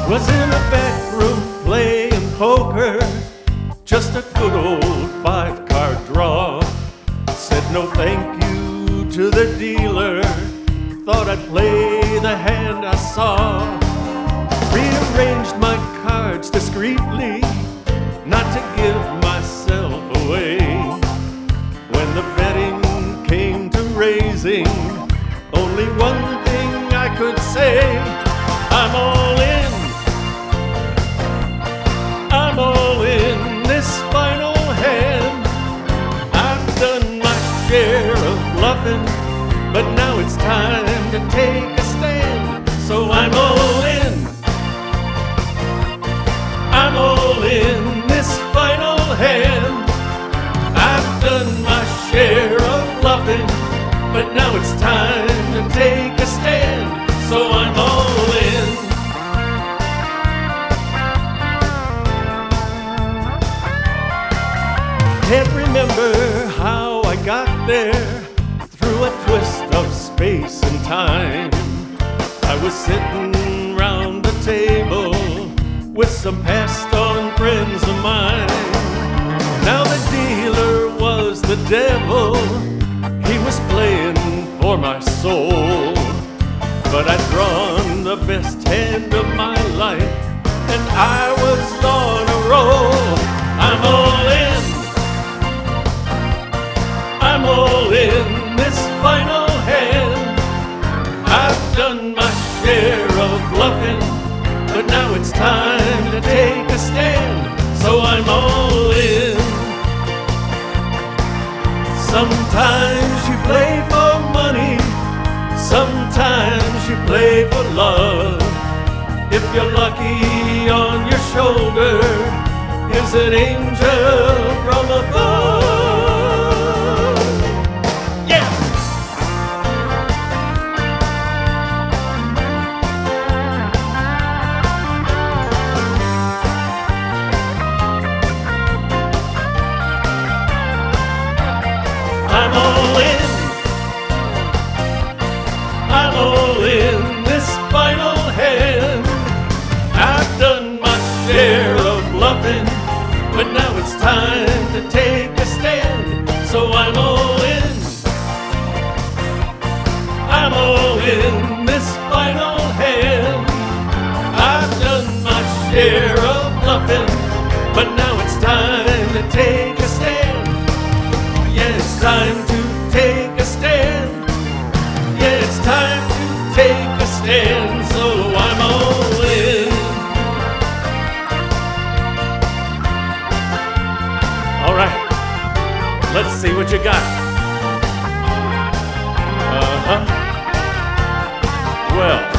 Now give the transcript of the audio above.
Was in a back room playing poker, just a good old 5-card draw. Said no thank you to the dealer, thought I'd play the hand I saw. Rearranged my cards discreetly, not to give myself away. When the betting came to raising, only one thing I could say: I'm all in. I'm all in this final hand. I've done my share of bluffing, but now it's time to take a stand. So I'm all in. I'm all in this final hand. I've done my share of bluffing, but now it's time to take a stand. So I'm all in. Can't remember how I got there, through a twist of space and time. I was sitting round a table with some passed-on friends of mine. Now the dealer was the devil, he was playing for my soul. But I'd drawn the best hand of my life, and I was on a roll. I'm all in. I'm all in this final hand. I've done my share of bluffing, but now it's time to take a stand. So I'm all in. Sometimes you play for money, sometimes you play for love. If you're lucky, on your shoulder is an angel from above. Yeah! I'm all in. I'm all in this final hand. I've done my share of bluffing, but now it's time to take a stand. So I'm all in. I'm all in this final hand. I've done my share of bluffing, but now it's time to take a stand. Yeah, it's time to take a stand. Yeah, it's time to take a stand. So I'm all in. All right, let's see what you got. Well,